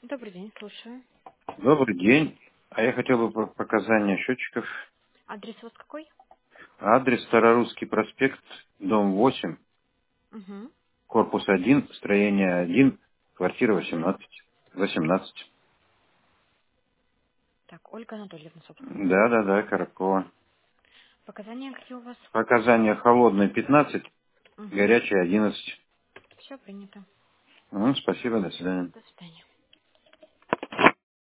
Добрый день, слушаю. Добрый день. А я хотел бы показания счетчиков. Адрес у вас какой? Адрес Старорусский проспект, дом 8, Угу. корпус 1, строение 1, квартира 18. 18. Так, Ольга Анатольевна, собственно. Да, Коробкова. Показания какие у вас? Показания холодные 15, Угу. горячие 11. Все принято. Спасибо, до свидания. До свидания.